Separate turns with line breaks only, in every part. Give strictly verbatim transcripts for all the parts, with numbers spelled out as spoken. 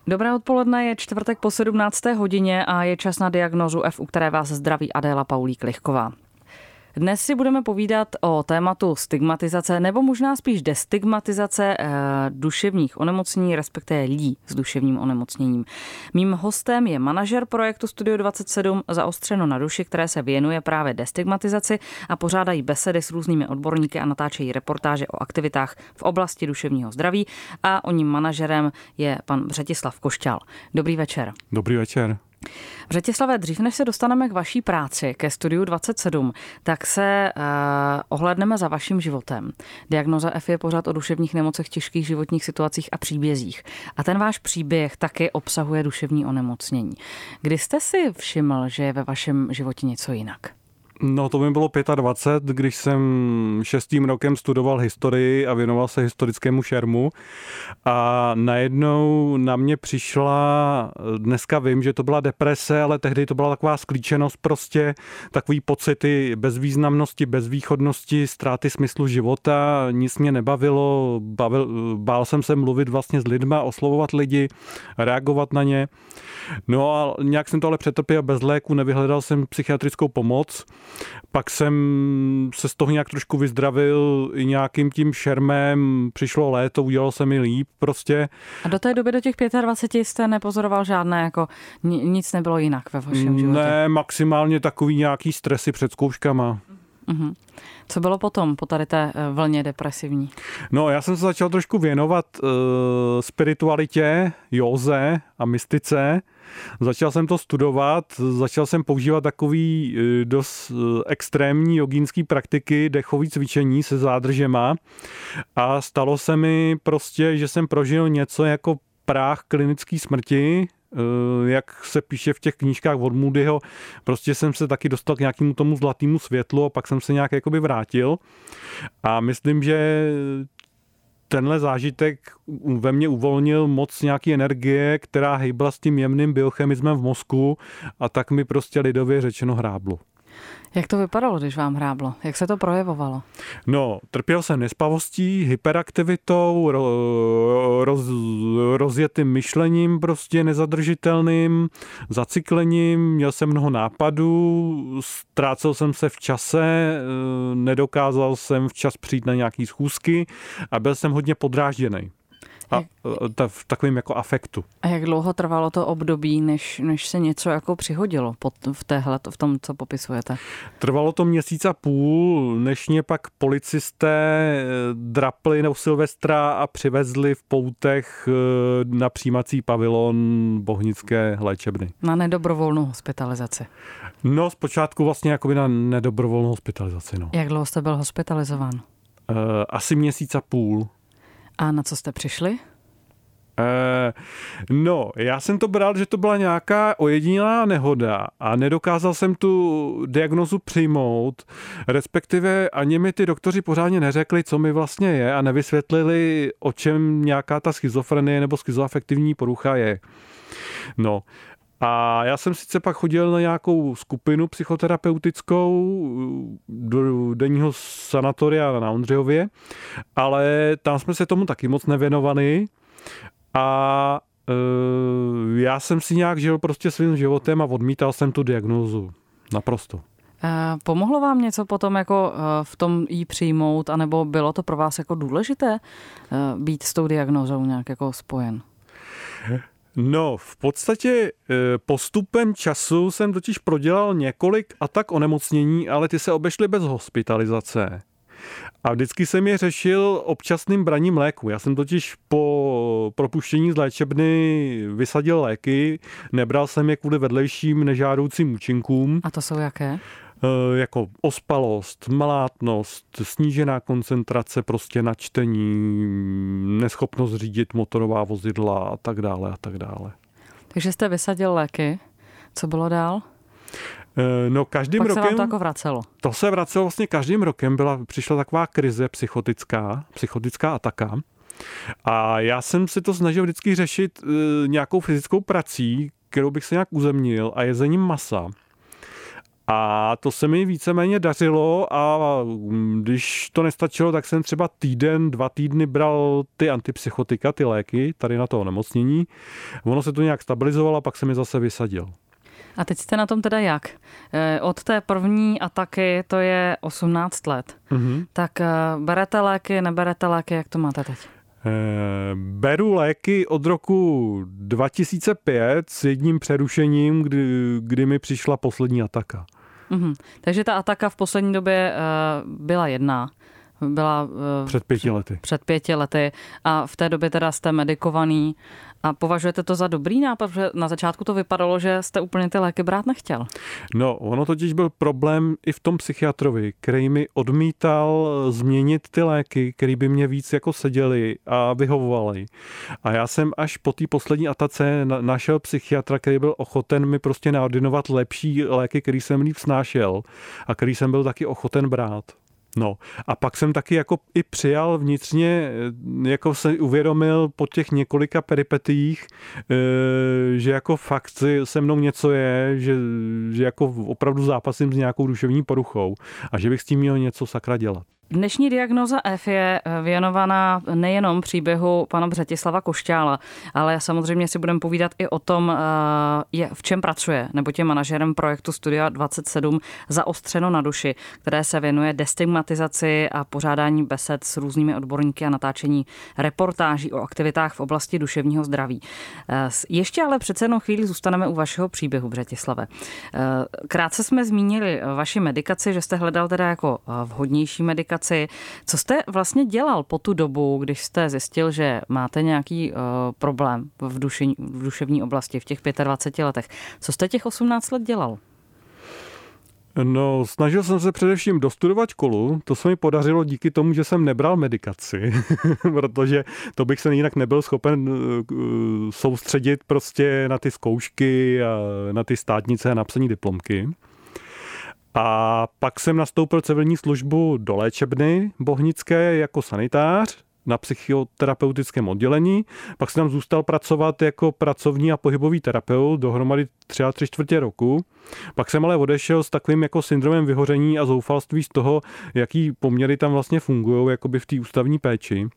Dobré odpoledne, je čtvrtek po sedmnácté hodině a je čas na diagnózu F, u které vás zdraví Adéla Paulík-Lichková. Dnes si budeme povídat o tématu stigmatizace, nebo možná spíš destigmatizace eh, duševních onemocnění, respektive lidí s duševním onemocněním. Mým hostem je manažer projektu Studio dvacet sedm Zaostřeno na duši, které se věnuje právě destigmatizaci a pořádají besedy s různými odborníky a natáčejí reportáže o aktivitách v oblasti duševního zdraví. A oním manažerem je pan Břetislav Košťal. Dobrý večer.
Dobrý večer.
Břetislave, dřív než se dostaneme k vaší práci, ke Studiu dvacet sedm, tak se uh, ohlédneme za vaším životem. Diagnóza F je pořád o duševních nemocech, těžkých životních situacích a příbězích. A ten váš příběh taky obsahuje duševní onemocnění. Kdy jste si všiml, že je ve vašem životě něco jinak?
No to mi bylo dvacet pět, když jsem šestým rokem studoval historii a věnoval se historickému šermu a najednou na mě přišla, dneska vím, že to byla deprese, ale tehdy to byla taková sklíčenost prostě, takový pocity bezvýznamnosti, bezvýchodnosti, ztráty smyslu života, nic mě nebavilo, bavil, bál jsem se mluvit vlastně s lidma, oslovovat lidi, reagovat na ně. No a nějak jsem to ale přetrpěl bez léku, nevyhledal jsem psychiatrickou pomoc. Pak jsem se z toho nějak trošku vyzdravil i nějakým tím šermem, přišlo léto, udělalo se mi líp prostě.
A do té doby, do těch dvaceti pěti jste nepozoroval žádné, jako nic nebylo jinak ve vašem životě?
Ne, maximálně takový nějaký stresy před zkouškama.
Uhum. Co bylo potom, po tady té vlně depresivní?
No, já jsem se začal trošku věnovat uh, spiritualitě, józe a mystice. Začal jsem to studovat, začal jsem používat takový uh, dost uh, extrémní jogínský praktiky, dechový cvičení se zádržema a stalo se mi prostě, že jsem prožil něco jako práh klinické smrti, jak se píše v těch knížkách od Moodyho, prostě jsem se taky dostal k nějakému tomu zlatému světlu a pak jsem se nějak jakoby vrátil a myslím, že tenhle zážitek ve mně uvolnil moc nějaký energie, která hejbla s tím jemným biochemismem v mozku a tak mi prostě lidově řečeno hráblo.
Jak to vypadalo, když vám hráblo? Jak se to projevovalo?
No, trpěl jsem nespavostí, hyperaktivitou, roz, rozjetým myšlením prostě nezadržitelným, zacyklením, měl jsem mnoho nápadů, ztrácel jsem se v čase, nedokázal jsem včas přijít na nějaký schůzky a byl jsem hodně podrážděný. A v takovém jako afektu.
A jak dlouho trvalo to období, než, než se něco jako přihodilo pod, v, téhle, v tom, co popisujete?
Trvalo to měsíc a půl, než mě pak policisté drapli na Silvestra a přivezli v poutech na přijímací pavilon Bohnické léčebny.
Na nedobrovolnou hospitalizaci?
No, zpočátku vlastně jakoby na nedobrovolnou hospitalizaci. No.
Jak dlouho jste byl hospitalizován?
Asi měsíc a půl.
A na co jste přišli?
Eh, no, já jsem to bral, že to byla nějaká ojedinělá nehoda a nedokázal jsem tu diagnozu přijmout, respektive ani mi ty doktoři pořádně neřekli, co mi vlastně je a nevysvětlili, o čem nějaká ta schizofrenie nebo schizoafektivní porucha je. No, a já jsem sice pak chodil na nějakou skupinu psychoterapeutickou do denního sanatoria na Ondřejově, ale tam jsme se tomu taky moc nevěnovali a e, já jsem si nějak žil prostě svým životem a odmítal jsem tu diagnózu. Naprosto.
Pomohlo vám něco potom jako v tom jí přijmout, anebo bylo to pro vás jako důležité být s tou diagnózou nějak jako spojen?
No, v podstatě postupem času jsem totiž prodělal několik atak onemocnění, ale ty se obešly bez hospitalizace. A vždycky jsem je řešil občasným braním léku. Já jsem totiž po propuštění z léčebny vysadil léky, nebral jsem je kvůli vedlejším nežádoucím účinkům.
A to jsou jaké?
Jako ospalost, malátnost, snížená koncentrace prostě na čtení, neschopnost řídit motorová vozidla a tak dále a tak dále.
Takže jste vysadil léky. Co bylo dál?
No každým
Pak
rokem...
se vám to jako vracelo.
To se vracelo vlastně každým rokem, byla, přišla taková krize psychotická, psychotická ataka. A já jsem si to snažil vždycky řešit e, nějakou fyzickou prací, kterou bych se nějak uzemnil a jezením masa. A to se mi víceméně dařilo a když to nestačilo, tak jsem třeba týden, dva týdny bral ty antipsychotika, ty léky, tady na to onemocnění. Ono se to nějak stabilizovalo a pak se mi zase vysadil.
A teď jste na tom teda jak? Od té první ataky to je osmnáct let. Mm-hmm. Tak berete léky, neberete léky, jak to máte teď?
Beru léky od roku dva tisíce pět s jedním přerušením, kdy, kdy mi přišla poslední ataka.
Mm-hmm. Takže ta ataka v poslední době byla jedna. Byla
před pěti lety.
Před pěti lety a v té době teda jste medikovaný a považujete to za dobrý nápad, protože na začátku to vypadalo, že jste úplně ty léky brát nechtěl.
No, ono totiž byl problém i v tom psychiatrovi, který mi odmítal změnit ty léky, který by mě víc jako seděly a vyhovovaly. A já jsem až po té poslední atace našel psychiatra, který byl ochoten mi prostě naordinovat lepší léky, který jsem líp snášel a který jsem byl taky ochoten brát. No a pak jsem taky jako i přijal vnitřně, jako se uvědomil po těch několika peripetiích, že jako fakt se mnou něco je, že, že jako opravdu zápasím s nějakou duševní poruchou a že bych s tím měl něco sakra dělat.
Dnešní diagnóza F je věnovaná nejenom příběhu pana Břetislava Košťála, ale samozřejmě si budeme povídat i o tom, v čem pracuje, nebo je manažerem projektu Studia dvacet sedm Zaostřeno na duši, které se věnuje destigmatizaci a pořádání besed s různými odborníky a natáčení reportáží o aktivitách v oblasti duševního zdraví. Ještě ale přece jenom chvíli zůstaneme u vašeho příběhu, Břetislave. Krátce jsme zmínili vaši medikaci, že jste hledal teda jako vhodnější medikaci. Co jste vlastně dělal po tu dobu, když jste zjistil, že máte nějaký uh, problém v, duši, v duševní oblasti v těch dvaceti pěti letech? Co jste těch osmnáct let dělal?
No, snažil jsem se především dostudovat školu. To se mi podařilo díky tomu, že jsem nebral medikaci, protože to bych se jinak nebyl schopen soustředit prostě na ty zkoušky a na ty státnice a napsaní diplomky. A pak jsem nastoupil civilní službu do léčebny bohnické jako sanitář na psychoterapeutickém oddělení. Pak jsem tam zůstal pracovat jako pracovní a pohybový terapeut dohromady třeba tři čtvrtě roku. Pak jsem ale odešel s takovým jako syndromem vyhoření a zoufalství z toho, jaký poměry tam vlastně fungují jakoby v té ústavní péči.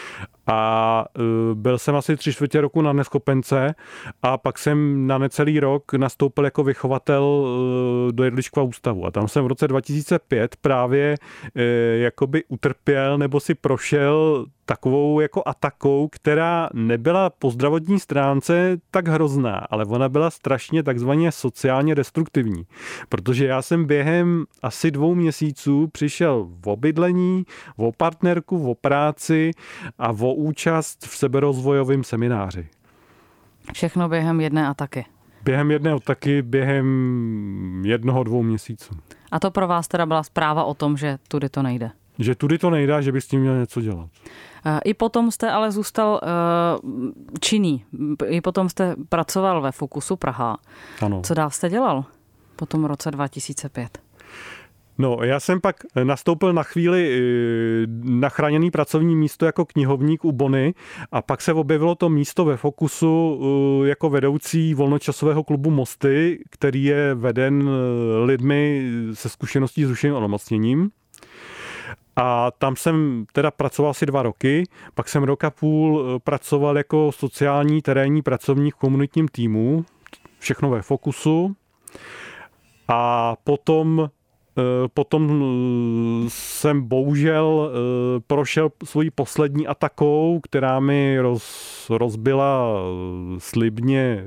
A byl jsem asi tři čtvrtě roku na neschopence a pak jsem na necelý rok nastoupil jako vychovatel do Jedličkova ústavu. A tam jsem v roce dva tisíce pět právě jakoby utrpěl nebo si prošel takovou jako atakou, která nebyla po zdravotní stránce tak hrozná, ale ona byla strašně takzvaně sociálně destruktivní. Protože já jsem během asi dvou měsíců přišel o bydlení, o partnerku, o práci a o účast v seberozvojovém semináři.
Všechno během jedné ataky.
Během jedné ataky, během jednoho, dvou měsíců.
A to pro vás teda byla zpráva o tom, že tudy to nejde?
Že tudy to nejde, že by s tím měl něco dělat.
I potom jste ale zůstal uh, činný. I potom jste pracoval ve Fokusu Praha.
Ano.
Co dál jste dělal po tom roce dva tisíce pět?
No, já jsem pak nastoupil na chvíli na chráněný pracovní místo jako knihovník u Bony a pak se objevilo to místo ve Fokusu jako vedoucí volnočasového klubu Mosty, který je veden lidmi se zkušeností s duševním onemocněním. A tam jsem teda pracoval asi dva roky, pak jsem rok a půl pracoval jako sociální terénní pracovník v komunitním týmu, všechno ve Fokusu. A potom, potom jsem bohužel prošel svojí poslední atakou, která mi roz, rozbila slibně,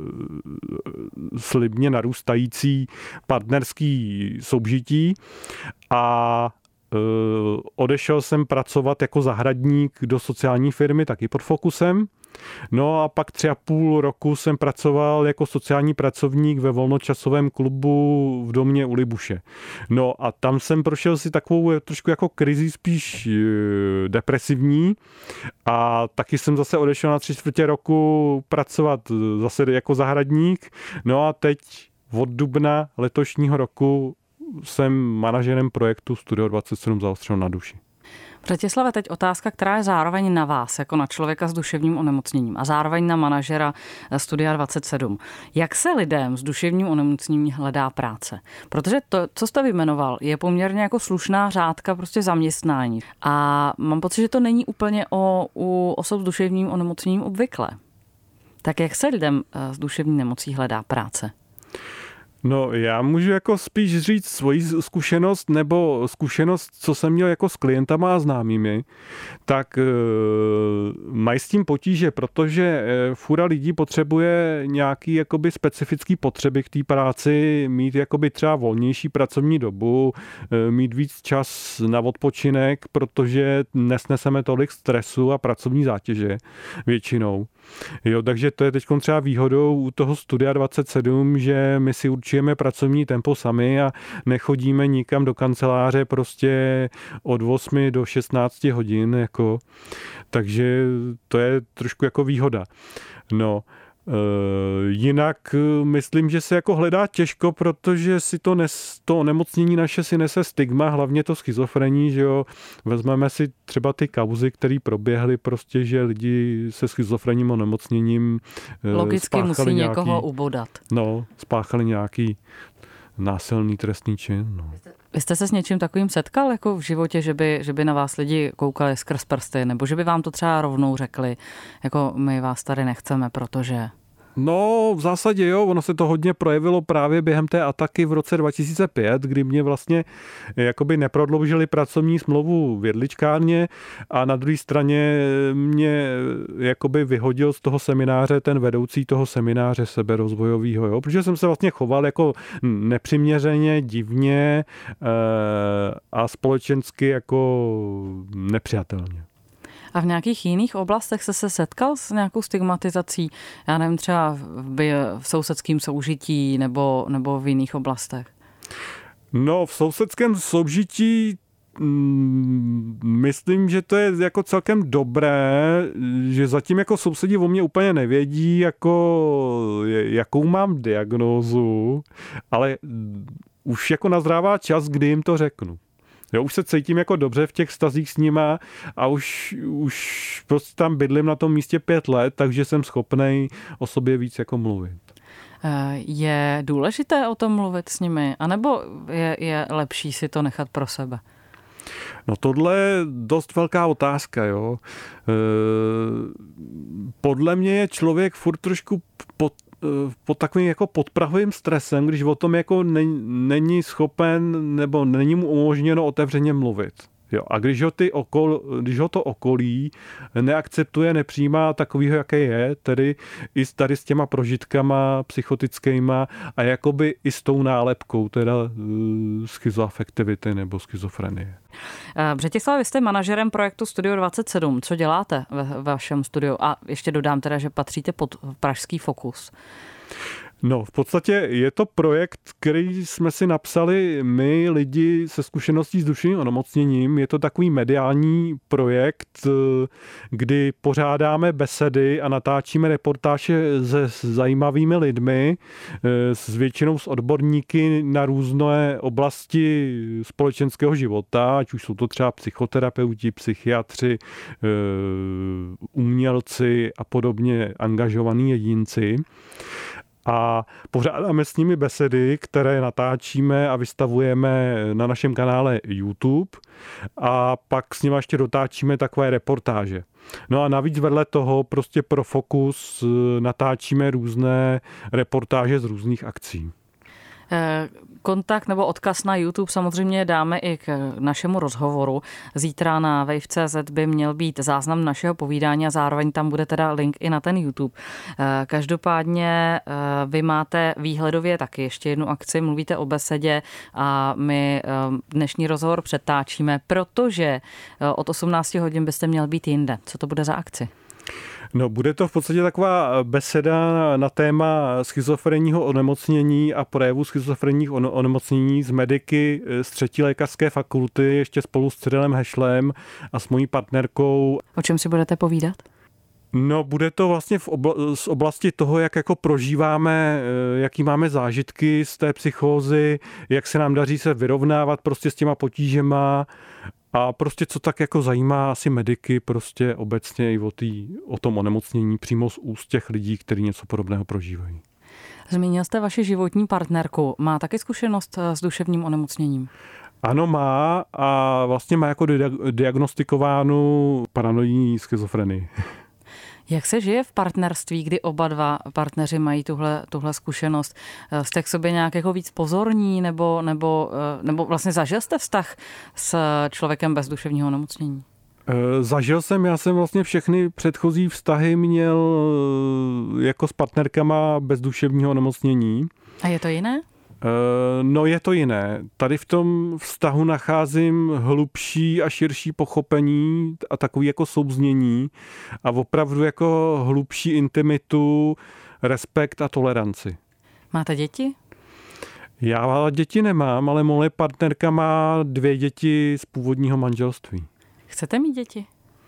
slibně narůstající partnerský soužití a Uh, odešel jsem pracovat jako zahradník do sociální firmy, taky pod Fokusem. No a pak tři a půl roku jsem pracoval jako sociální pracovník ve volnočasovém klubu v domě u Libuše. No a tam jsem prošel si takovou trošku jako krizi spíš uh, depresivní a taky jsem zase odešel na tři čtvrtě roku pracovat zase jako zahradník. No a teď od dubna letošního roku jsem manažerem projektu Studio dvacet sedm Zaostřeno na duši.
Břetislave, teď otázka, která je zároveň na vás, jako na člověka s duševním onemocněním a zároveň na manažera Studia dvacet sedm. Jak se lidem s duševním onemocněním hledá práce? Protože to, co jste vyjmenoval, je poměrně jako slušná řádka prostě zaměstnání. A mám pocit, že to není úplně o, u osob s duševním onemocněním obvykle. Tak jak se lidem s duševní nemocí hledá práce?
No, já můžu jako spíš říct svoji zkušenost nebo zkušenost, co jsem měl jako s klientama a známými, tak e, mají s tím potíže, protože e, fura lidí potřebuje nějaký jakoby specifický potřeby k té práci, mít jakoby třeba volnější pracovní dobu, e, mít víc čas na odpočinek, protože nesneseme tolik stresu a pracovní zátěže většinou. Jo, takže to je teď třeba výhodou u toho Studia dvacet sedm, že my si určujeme pracovní tempo sami a nechodíme nikam do kanceláře prostě od osmi do šestnácti hodin, jako, takže to je trošku jako výhoda. No, jinak myslím, že se jako hledá těžko, protože si to, nes, to onemocnění naše si nese stigma, hlavně to schizofrení, že jo. Vezmeme si třeba ty kauzy, které proběhly prostě, že lidi se schizofrenním onemocněním
logicky musí
nějaký,
někoho ubodat.
No, spáchali nějaký násilný trestný čin. No.
Vy jste se s něčím takovým setkal jako v životě, že by, že by na vás lidi koukali skrz prsty, nebo že by vám to třeba rovnou řekli, jako my vás tady nechceme, protože...
No, v zásadě jo, ono se to hodně projevilo právě během té ataky v roce dva tisíce pět, kdy mě vlastně jakoby neprodloužili pracovní smlouvu v jedličkárně a na druhé straně mě jakoby vyhodil z toho semináře ten vedoucí toho semináře seberozvojového, jo, protože jsem se vlastně choval jako nepřiměřeně, divně a společensky jako nepřijatelně.
A v nějakých jiných oblastech se se setkal s nějakou stigmatizací? Já nevím, třeba v, v sousedském soužití nebo, nebo v jiných oblastech?
No, v sousedském soužití mm, myslím, že to je jako celkem dobré, že zatím jako sousedi o mě úplně nevědí, jako, jakou mám diagnózu, ale už jako nazrává čas, kdy jim to řeknu. Jo, už se cítím jako dobře v těch vztazích s nima a už, už prostě tam bydlím na tom místě pět let, takže jsem schopnej o sobě víc jako mluvit.
Je důležité o tom mluvit s nimi, anebo je, je lepší si to nechat pro sebe?
No tohle je dost velká otázka, jo. Podle mě je člověk furt trošku pod pod takovým jako podprahovým stresem, když o tom jako není schopen nebo není mu umožněno otevřeně mluvit. Jo, a když ho, ty okol, když ho to okolí neakceptuje, nepřijímá takovýho, jaký je, tedy i tady s těma prožitkama psychotickýma a jakoby i s tou nálepkou, teda uh, schizoafektivity nebo schizofrenie.
Břetislav, vy jste manažerem projektu Studio dvacet sedm. Co děláte ve vašem studiu? A ještě dodám teda, že patříte pod Pražský Fokus.
No, v podstatě je to projekt, který jsme si napsali my, lidi se zkušeností s duševním onemocněním. Je to takový mediální projekt, kdy pořádáme besedy a natáčíme reportáže se zajímavými lidmi, s většinou s odborníky na různé oblasti společenského života, ať už jsou to třeba psychoterapeuti, psychiatři, umělci a podobně angažovaní jedinci. A pořádáme s nimi besedy, které natáčíme a vystavujeme na našem kanále YouTube a pak s nimi ještě dotáčíme takové reportáže. No a navíc vedle toho prostě pro Fokus natáčíme různé reportáže z různých akcí.
Kontakt nebo odkaz na YouTube samozřejmě dáme i k našemu rozhovoru. Zítra na wave tečka cé zet by měl být záznam našeho povídání a zároveň tam bude teda link i na ten YouTube. Každopádně vy máte výhledově taky ještě jednu akci, mluvíte o besedě a my dnešní rozhovor přetáčíme, protože od osmnácti hodin byste měl být jinde. Co to bude za akci?
No, bude to v podstatě taková beseda na téma schizofrenního onemocnění a projevu schizofrenních onemocnění z mediky z třetí lékařské fakulty, ještě spolu s Cyrilem Hešlem a s mojí partnerkou.
O čem si budete povídat?
No, bude to vlastně v obla- z oblasti toho, jak jako prožíváme, jaký máme zážitky z té psychózy, jak se nám daří se vyrovnávat prostě s těma potížema A prostě co tak jako zajímá asi mediky prostě obecně i o, tý, o tom onemocnění přímo z úst těch lidí, kteří něco podobného prožívají.
Zmínil jste vaši životní partnerku. Má taky zkušenost s duševním onemocněním?
Ano, má a vlastně má jako diagnostikovánu paranoidní schizofrenii.
Jak se žije v partnerství, kdy oba dva partneři mají tuhle, tuhle zkušenost? Jste k sobě nějak jako víc pozorní nebo, nebo, nebo vlastně zažil jste vztah s člověkem bez duševního onemocnění?
Zažil jsem, já jsem vlastně všechny předchozí vztahy měl jako s partnerkama bez duševního onemocnění.
A je to jiné?
No je to jiné. Tady v tom vztahu nacházím hlubší a širší pochopení a takový jako souznění a opravdu jako hlubší intimitu, respekt a toleranci.
Máte děti?
Já děti nemám, ale moje partnerka má dvě děti z původního manželství.
Chcete mít děti?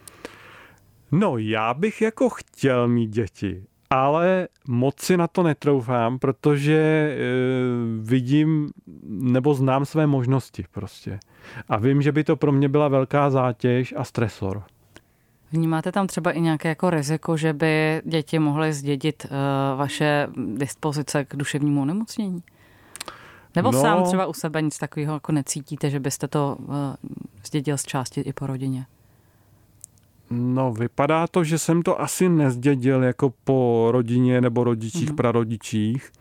No, já bych jako chtěl mít děti, ale moc si na to netroufám, protože e, vidím nebo znám své možnosti prostě. A vím, že by to pro mě byla velká zátěž a stresor.
Vnímáte tam třeba i nějaké jako riziko, že by děti mohly zdědit uh, vaše dispozice k duševnímu onemocnění? Nebo no, sám třeba u sebe nic takového jako necítíte, že byste to uh, zdědil z části i po rodině?
No, vypadá to, že jsem to asi nezdědil jako po rodině nebo rodičích, mm-hmm. prarodičích.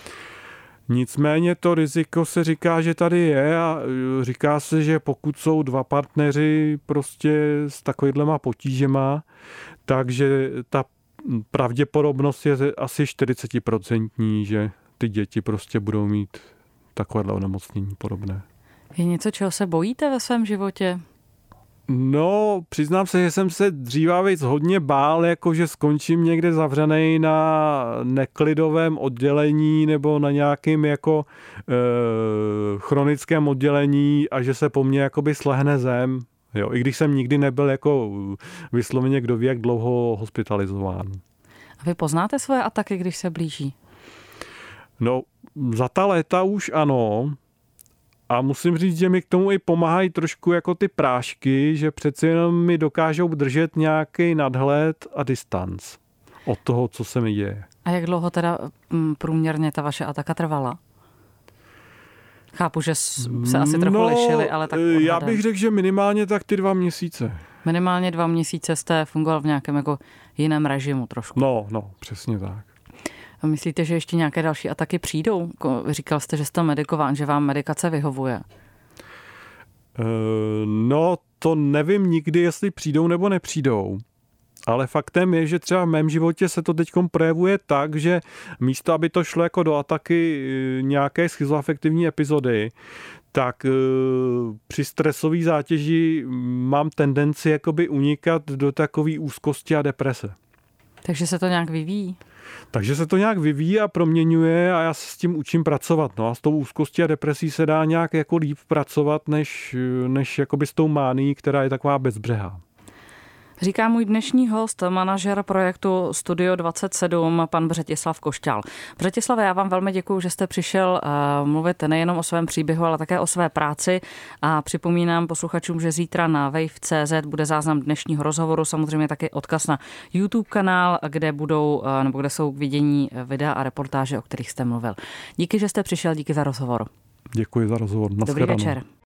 Nicméně to riziko se říká, že tady je a říká se, že pokud jsou dva partneři prostě s takovýhlema potížema, takže ta pravděpodobnost je asi čtyřicet procent, že ty děti prostě budou mít takovéhle onemocnění podobné.
Je něco, čeho se bojíte ve svém životě?
No, přiznám se, že jsem se dřívavíc hodně bál, jako že skončím někde zavřenej na neklidovém oddělení nebo na nějakém jako e, chronickém oddělení a že se po mně jakoby slehne zem. Jo, i když jsem nikdy nebyl jako vysloveně kdo ví, jak dlouho hospitalizován.
A vy poznáte svoje ataky, když se blíží?
No, za ta léta už ano. A musím říct, že mi k tomu i pomáhají trošku jako ty prášky, že přeci jenom mi dokážou držet nějaký nadhled a distanc od toho, co se mi děje.
A jak dlouho teda průměrně ta vaše ataka trvala? Chápu, že se asi trochu
no,
lišili, ale tak odhadem.
Já bych řekl, že minimálně tak ty dva měsíce.
Minimálně dva měsíce jste fungoval v nějakém jako jiném režimu trošku.
No, no, přesně tak.
A myslíte, že ještě nějaké další ataky přijdou? Říkal jste, že jste medikován, že vám medikace vyhovuje.
No, to nevím nikdy, jestli přijdou nebo nepřijdou. Ale faktem je, že třeba v mém životě se to teďkom projevuje tak, že místo, aby to šlo jako do ataky nějaké schizoafektivní epizody, tak při stresové zátěži mám tendenci jakoby unikat do takové úzkosti a deprese.
Takže se to nějak vyvíjí?
Takže se to nějak vyvíjí a proměňuje a já se s tím učím pracovat. No a s tou úzkostí a depresí se dá nějak jako líp pracovat, než, než jakoby s tou mánií, která je taková bezbřehá.
Říká můj dnešní host, manažer projektu Studio dvacet sedm, pan Břetislav Košťál. Břetislave, já vám velmi děkuju, že jste přišel uh, mluvit nejenom o svém příběhu, ale také o své práci a připomínám posluchačům, že zítra na wave tečka cé zet bude záznam dnešního rozhovoru, samozřejmě taky odkaz na YouTube kanál, kde budou, uh, nebo kde jsou k vidění videa a reportáže, o kterých jste mluvil. Díky, že jste přišel, díky za rozhovor.
Děkuji za rozhovor.
Dobrý večer.